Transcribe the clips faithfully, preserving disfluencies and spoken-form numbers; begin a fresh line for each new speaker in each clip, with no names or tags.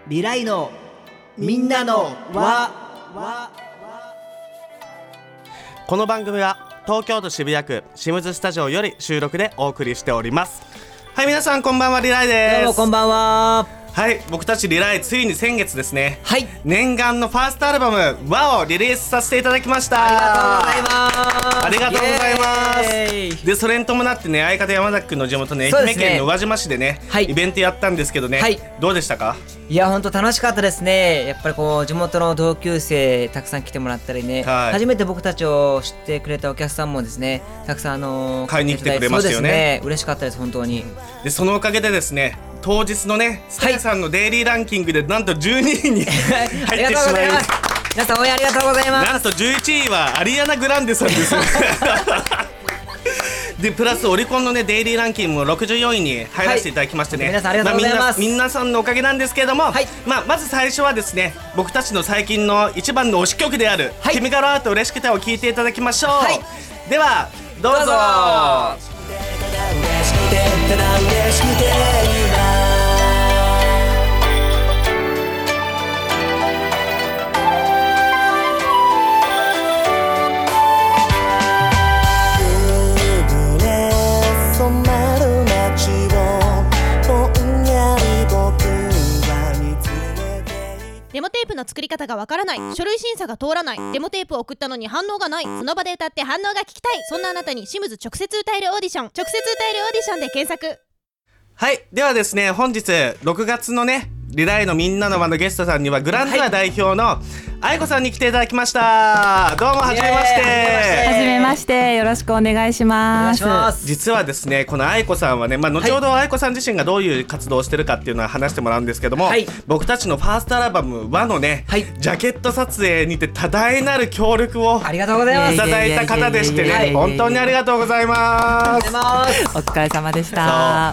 リライのみんなの輪。
この番組は東京都渋谷区シムズスタジオより収録でお送りしております。はい、皆さんこんばんは、リライです。
どうもこんばんは。
はい、僕たちリライついに先月ですね、
はい、
念願のファーストアルバム「ワ」をリリースさせていただきました。
ありがとうございます。
ありがとうございます。でそれに伴ってね、相方山崎くんの地元ね、愛媛県の宇和島市でね、
はい、
イベントやったんですけどね、はい、どうでしたか？
いや、本当楽しかったですね。やっぱりこう地元の同級生たくさん来てもらったりね、はい、初めて僕たちを知ってくれたお客さんもですね、たくさんあのー、
買いに来てくれましたよね。
そうですね、嬉しかったです本当に。
でそのおかげでですね、当日のね、スタヤさんのデイリーランキングでなんとじゅうにいに入ってしまい、ありがとうございます。
皆さん応援ありがとうございます。
なんとじゅういちいはアリアナ・グランデさんですでプラスオリコンのねデイリーランキングもろくじゅうよんいに入らせていただきましてね、はい、
皆さんありがとうございます。
まあ、みんな、皆さんのおかげなんですけれども、はい、まあ、まず最初はですね、僕たちの最近の一番の推し曲である「はい、君がロアート嬉しくて」を聴いていただきましょう。はい、ではどうぞ。どうぞ。
デモテープの作り方がわからない、書類審査が通らない、デモテープを送ったのに反応がない、その場で歌って反応が聞きたい、そんなあなたにシムズ直接歌えるオーディション、直接歌えるオーディションで検索。
はい、ではですね、本日ろくがつのねリライのみんなの輪のゲストさんにはグランドア代表の愛子さんに来ていただきました。どうもはじめまして。
はじめまして、よろしくお願いします。
実はですね、この愛子さんはね、まあ、後ほど愛子さん自身がどういう活動をしてるかっていうのは話してもらうんですけども、はい、僕たちのファーストアルバム「ワ」のね、はい、ジャケット撮影にて多大なる協力を
ありがとうございます。
いただいた方でしてね、本当にありがとうございます。
お疲れ様でした。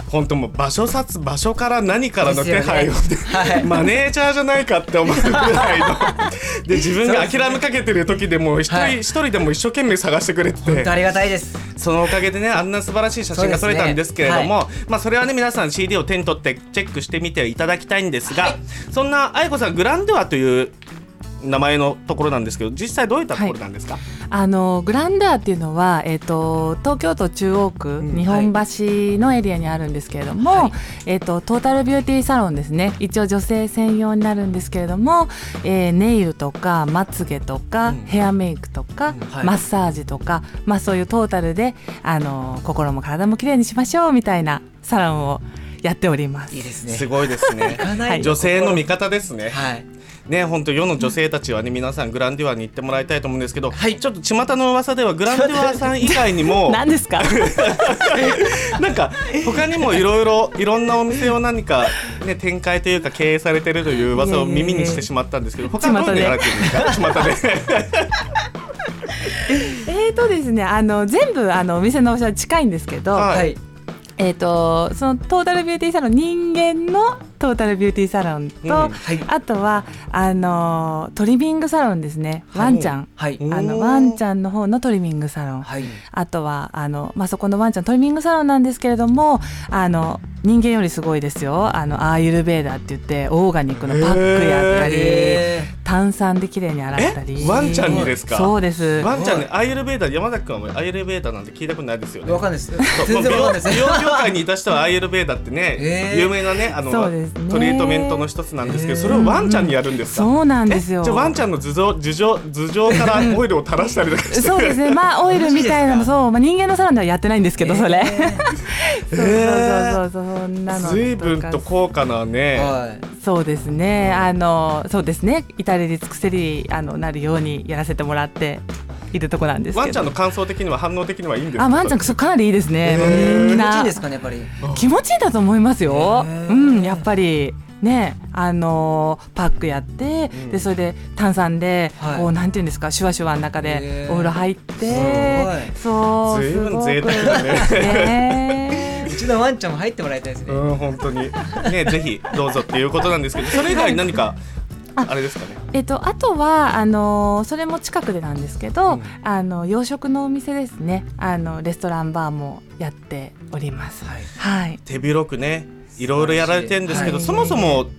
本当もう場所撮場所から何からの手配を、ね、はい、マネージャーじゃないかって思うぐらいので自分が諦めかけてる時でも一人、はい、一人でも一生懸命探してくれてて、
本当ありがたいです。
そのおかげでね、あんな素晴らしい写真が撮れたんですけれども、ね、はい、まあそれはね、皆さん シーディー を手に取ってチェックしてみていただきたいんですが、はい、そんな愛子さん、グランドアという名前のところなんですけど、実際どういったところなんですか？はい、
あのグランドアっていうのは、えー、と東京都中央区、うん、日本橋のエリアにあるんですけれども、はい、えー、とトータルビューティーサロンですね。一応女性専用になるんですけれども、えー、ネイルとかまつげとか、うん、ヘアメイクとか、うん、はい、マッサージとか、まあ、そういうトータルであの心も体もきれいにしましょうみたいなサロンをやっております。
いいですね。
すごいですね。はい、女性の味方ですね。はい、ね、本当世の女性たちはね、皆さんグランデュアに行ってもらいたいと思うんですけど、はい、ちょっと巷の噂ではグランデュアさん以外にも
何ですか
なんか他にもいろいろいろんなお店を何か、ね、展開というか経営されてるという噂を耳にしてしまったんですけど、他はどういうのやられてるんですか？巷で
えーとですね、あの全部あのお店の場所は近いんですけど、はい、えーとそのトータルビューティーサロン、人間のトータルビューティーサロンと、うん、はい、あとはあのトリミングサロンですね、ワンちゃん、はい、あのワンちゃんの方のトリミングサロン、はい、あとはあの、まあ、そこのワンちゃんトリミングサロンなんですけれども、あの人間よりすごいですよ。あのアーユルベーダーって言ってオーガニックのパックやったり、炭酸で綺麗に洗ったり。
ワンちゃんにですか？
そうです。
ワンちゃんね、アーユルベーダー、山崎君はアーユルベーダーなんて聞いたことないですよね。
わかんないです。全然わかんないです。
美容業界にいた人はアーユルベーダーってね、有名なね、あのトリートメントの一つなんですけど、それをワンちゃんにやるんですか？
そうなんですよ。
じゃあワンちゃんの頭上、頭上、頭上からオイルを垂らしたりとかして
そうですね、まあオイルみたいなの、そう、まあ、人間のサロンではやってないんですけど、それそうそうそうそう、そんなの
随分と高価なね、はい、
そうですね、あのそうですね、至れり尽くせりあのなるようにやらせてもらっているとこなんですけど、
ワンちゃんの感想的には反応的にはいいんですか？
あ、ワンちゃんかなりいいですね。みんな
気持ちいいですかね、やっぱり。
気持ちいいんだと思いますよ。うん、やっぱりね、あのー、パックやって、うん、でそれで炭酸で、はい、こうなんていうんですか、シュワシュワの中でお風呂入って、そう
随分贅沢だね
ねうちのワンちゃんも入ってもらいたいですね。
うん、本当にね、ぜひどうぞっていうことなんですけど、それ以外に何かあ, あれですかね。
えっと、あとはあのそれも近くでなんですけど、うん、あの洋食のお店ですね、あのレストランバーもやっております。はい、はい、
手広くね、いろいろやられてるんですけど、はい、そもそも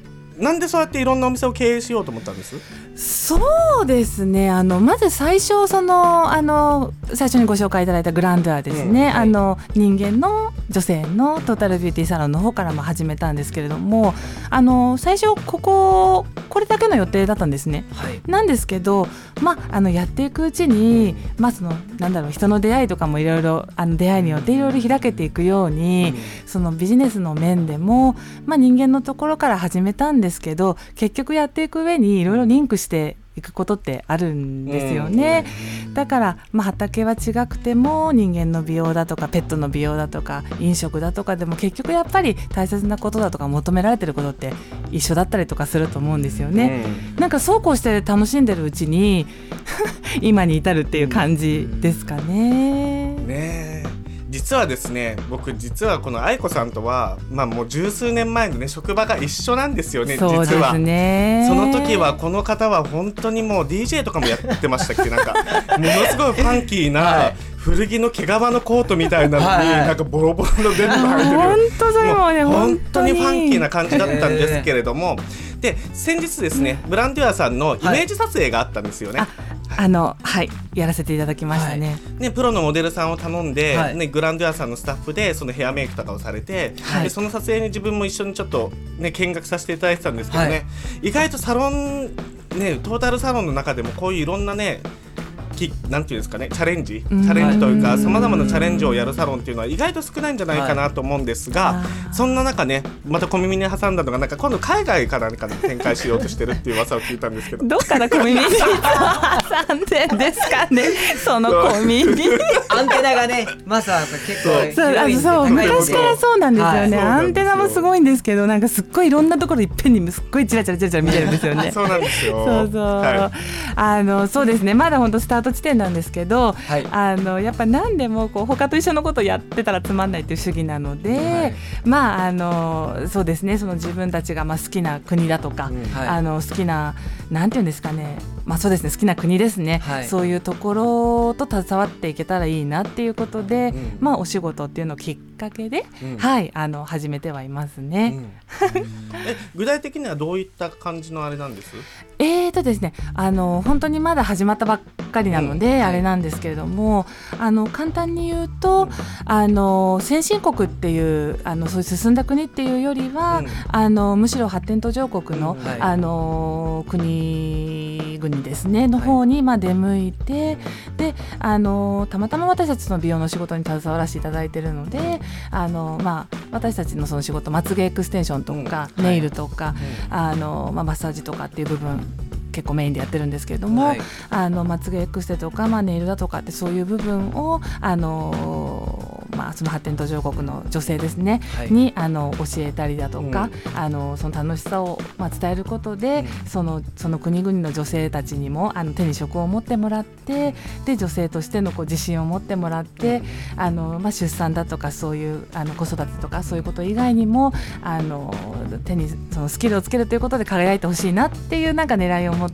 なんでそうやっていろんなお店を経営しようと思ったんです？
そうですね、あのまず最初そのあの最初にご紹介いただいたグランドゥアですね、うんはい、あの人間の女性のトータルビューティーサロンの方からも始めたんですけれども、あの最初こここれだけの予定だったんですね、はい、なんですけど、まあ、あのやっていくうちに、まあ、そのなんだろう人の出会いとかもいろいろあの出会いによっていろいろ開けていくように、うん、そのビジネスの面でも、まあ、人間のところから始めたんですけど、結局やっていく上にいろいろリンクしていくことってあるんですよね、うん、だから、まあ、畑は違くても人間の美容だとかペットの美容だとか飲食だとかでも結局やっぱり大切なことだとか求められてることって一緒だったりとかすると思うんですよね、うん、なんかそうこうして楽しんでるうちに今に至るっていう感じですかね、
うん、ねえ、実はですね、僕実はこの愛子さんとは、まあ、もう十数年前のね職場が一緒なんですよね。
そうですね、
実はその時はこの方は本当にもう ディージェー とかもやってましたっけなんかものすごいファンキーな古着の毛皮のコートみたいなのに、はい、なんかボロボロのデニム履いてる
本当それもね
本当にファンキーな感じだったんですけれども、で先日ですね、ブランデュアさんのイメージ撮影があったんですよね、はい、
あのはいやらせていただきましたね、はい、
ねプロのモデルさんを頼んで、はいね、グランデュアさんのスタッフでそのヘアメイクとかをされて、はい、でその撮影に自分も一緒にちょっと、ね、見学させていただいてたんですけどね、はい、意外とサロン、ね、トータルサロンの中でもこういういろんなねなんていうんですかね、チャレンジ、チャレンジというかさまざまなチャレンジをやるサロンっていうのは意外と少ないんじゃないかなと思うんですが、はい、そんな中ねまた小耳に挟んだのがなんか今度海外から何かで展開しようとしてるっていう噂を聞いたんですけど
どっから小耳に挟んでんですかねその小耳
アンテナがねまさか結構
そうそう昔からそうなんですよね、はい、アンテナもすごいんですけどなんかすっごいいろんなところいっぺんにすっごいチラチラチラチラ見てるんですよね
そうなんですよ
そうそう、はい、あのそうですねまだ本当スタート地点なんですけど、はい、あのやっぱ何でもこう他と一緒のことをやってたらつまんないっていう主義なので、はい、まああのそうですねその自分たちがまあ好きな国だとか、うんはい、あの好きななんていうんですかねまあそうですね好きな国ですね、はい、そういうところと携わっていけたらいいなっていうことで、うん、まあお仕事っていうのをきっかけで、うん、はいあの始めてはいますね、うん
え具体的にはどういった感じのあれなんです？
えーとですねあの本当にまだ始まったばっかりなので、うん、あれなんですけれどもあの簡単に言うと、うん、あの先進国っていうあのそういう進んだ国っていうよりは、うん、あのむしろ発展途上国の、うんはい、あの国々ですねの方に、まあ、出向いて、であのたまたま私たちの美容の仕事に携わらせていただいているのであの、まあ、私たちのその仕事まつげエクステンションとか、うん、ネイルとか、はいあのまあ、マッサージとかっていう部分結構メインでやってるんですけれども、はい、あのまつげエクステとか、まあ、ネイルだとかってそういう部分をあの、まあ、その発展途上国の女性ですね、はい、にあの教えたりだとか、うん、あのその楽しさを、まあ、伝えることで、うん、その、その国々の女性たちにもあの手に職を持ってもらってで女性としてのこう自信を持ってもらって、うんあのまあ、出産だとかそういうあの子育てとかそういうこと以外にもあの手にそのスキルをつけるということで輝いてほしいなっていうなんか狙いを持って、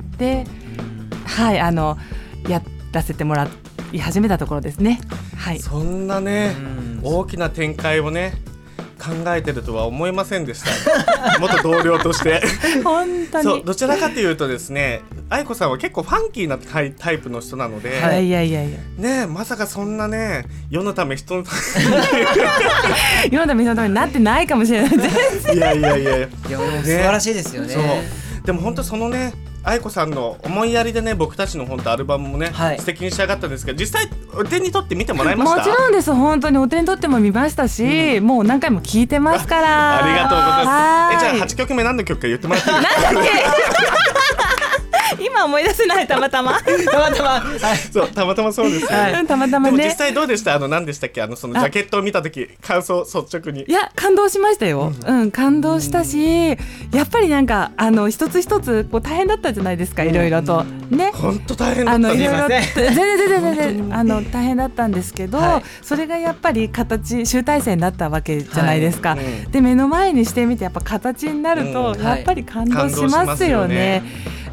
はいあのやらせてもらい始めたところですね、はい、
そんなね大きな展開をね考えてるとは思いませんでした元同僚として
本当に
そうどちらかというとですね愛子さんは結構ファンキーなタイ、タイプの人なので、
はい、いやいやいや
ねまさかそんなね世のため人のた
め世のため人のためになってないかもしれない
いやいやいやいや、
いや素晴らしいですよね。
そうでも本当そのね愛子さんの思いやりでね僕たちの本当アルバムもね、はい、素敵に仕上がったんですけど実際お手に取って見てもらいました？
もちろんです本当にお手に取っても見ましたし、うん、もう何回も聞いてますから
ありがとうございます。えじゃあはちきょくめ何の曲か言ってもらっていいですか？
なんだっけ今思い出せないたまたまたまたま、はい、
そうたまたまそうです、ね
はい、たまたまね。
でも実際どうでした？あの何でしたっけあのそのジャケットを見た時感想率直に。
いや感動しましたよ、うん、うん、感動したしやっぱりなんかあの一つ一つこう大変だったじゃないですかいろいろとね
本当大変だったんです
よね。全然全然全然あの大変だったんですけど、はい、それがやっぱり形集大成になったわけじゃないですか、はいうん、で目の前にしてみてやっぱ形になるとやっぱり感動しますよね。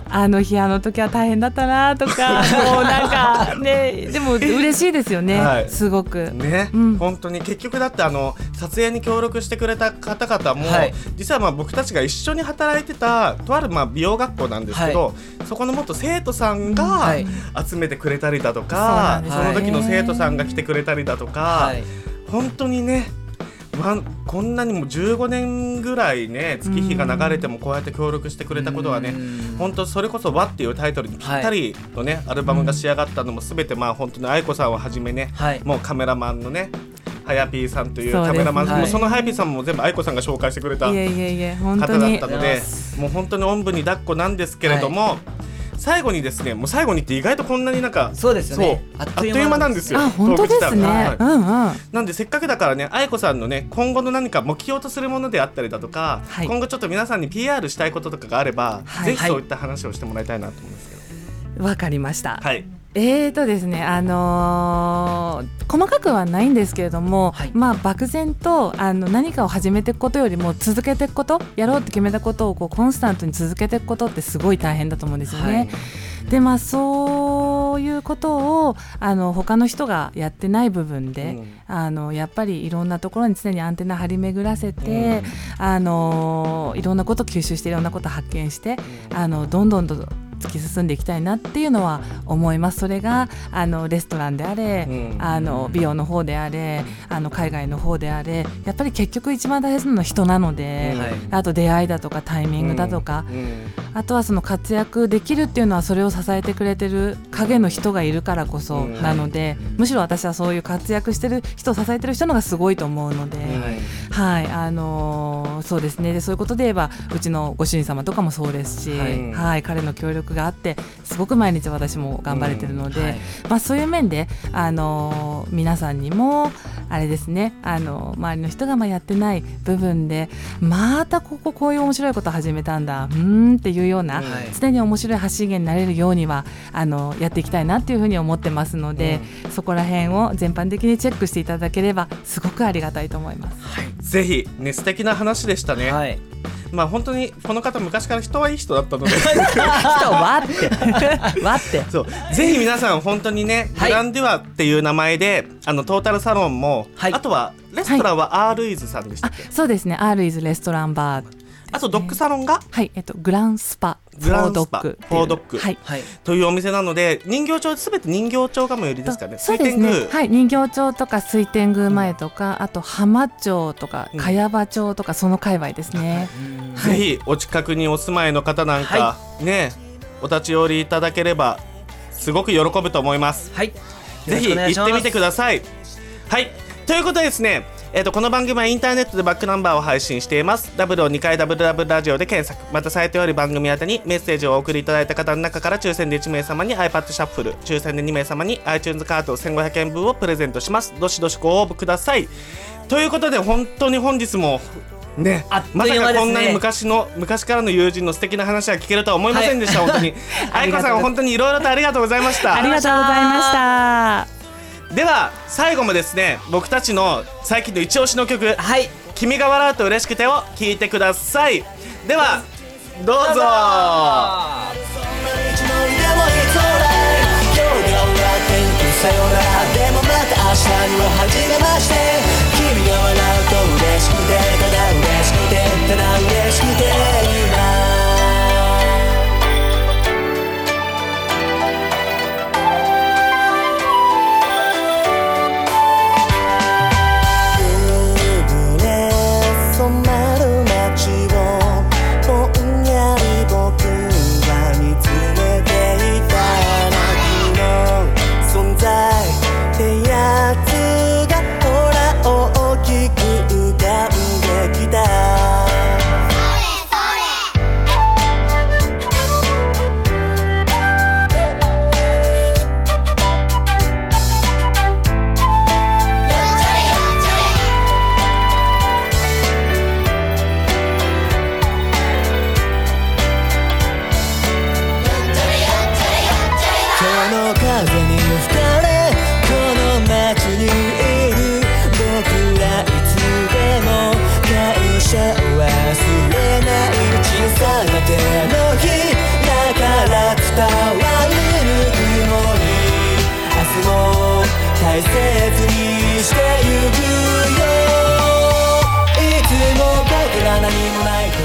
あの日あの時は大変だったなとかもうなんかねでも嬉しいですよね、はい、すごく
ね、うん、本当に結局だってあの撮影に協力してくれた方々も、はい、実はまあ僕たちが一緒に働いてたとあるまあ美容学校なんですけど、はい、そこの元生徒さんが集めてくれたりだとか、はい、その時の生徒さんが来てくれたりだとか、はい、本当にねまあ、こんなにもじゅうごねんぐらいね月日が流れてもこうやって協力してくれたことはね本当それこそ「わ」っていうタイトルにぴったりのね、はい、アルバムが仕上がったのも全てまあ本当に愛子さんをはじめね、はい、もうカメラマンのねはやぴーさんというカメラマン、はい、もうそのはやぴーさんも全部愛子さんが紹介してくれた方だったのでもう本当におんぶに抱っこなんですけれども、はい、最後にですねもう最後にって意外とこんなになんか
そうですよね
あっという間なんですよ。
あ本当ですね、はいうんうん、
なんでせっかくだからね愛子さんのね今後の何か目標とするものであったりだとか、はい、今後ちょっと皆さんに ピーアール したいこととかがあれば、はい、ぜひそういった話をしてもらいたいなと思うんですけど。
わかりました、
はい、
えーとですねあのー、細かくはないんですけれども、はい、まあ漠然とあの何かを始めていくことよりも続けていくことやろうって決めたことをこうコンスタントに続けていくことってすごい大変だと思うんですよね、はい、でまあそういうことをあの他の人がやってない部分で、うん、あのやっぱりいろんなところに常にアンテナ張り巡らせて、うん、あのいろんなことを吸収していろんなことを発見して、うん、あのどんどんどんどん突き進んでいきたいなっていうのは思います。それがあのレストランであれ、うん、あの美容の方であれあの海外の方であれやっぱり結局一番大切なのは人なので、うんはい、あと出会いだとかタイミングだとか、うんうん、あとはその活躍できるっていうのはそれを支えてくれてる影の人がいるからこそなので、うんはい、むしろ私はそういう活躍してる人を支えてる人のがすごいと思うので、うんはい、あのー、そうですねでそういうことで言えばうちのご主人様とかもそうですし、はいはい、彼の協力があってすごく毎日私も頑張れてるので、うんはいまあ、そういう面で、あのー、皆さんにもあれですね、あのー、周りの人がまあやってない部分でまたこここういう面白いこと始めたんだうーんっていうような、はい、常に面白い発信源になれるようにはあのー、やっていきたいなっていうふうに思ってますので、うん、そこら辺を全般的にチェックしていただければすごくありがたいと思います、
はい、ぜひね素敵な話でしたね、はいまあ、本当にこの方昔から人はいい人だったので人
はってわって
そうぜひ皆さん本当にね、はい、グランデュアっていう名前であのトータルサロンも、はい、あとはレストランは R イズさんでしたっけ、
はい、そうですね R イズレストランバー、ね、
あとドッグサロンが
はい、えっと、グランスパ
グランスパフォードッグ、はい、というお店なので人形町すべて人形町が最寄りですかね。
そうですね、はい、人形町とか水天宮前とか、うん、あと浜町とか茅場町とかその界隈ですね、
うんはい、ぜひお近くにお住まいの方なんか、はい、ねお立ち寄りいただければすごく喜ぶと思います、はい、ぜひ行ってみてください。はいということでですねえー、とこの番組はインターネットでバックナンバーを配信しています。ダブルをにかいダブルダブルラジオで検索、またサイトより番組宛てにメッセージをお送りいただいた方の中から抽選でいちめい様に iPad シャッフル、抽選でにめい様に iTunes カードせんごひゃくえん分をプレゼントします。どしどしご応募ください。ということで本当に本日もね、まさかこんなに昔の昔からの友人の素敵な話は聞けるとは思いませんでした、はい、本当に愛子さん本当にいろいろとありがとうございました。
ありがとうございました。
では最後もですね僕たちの最近の一押しの曲、はい、君が笑うと嬉しくてを聴いてください。ではどうぞ。今日が終わってさよならでもまた明日には初めまして。君が笑うと嬉しくてただ嬉しくてただ嬉しくて今忘れない小さな手のひらから
大切にしてゆくよ。いつも僕ら何もない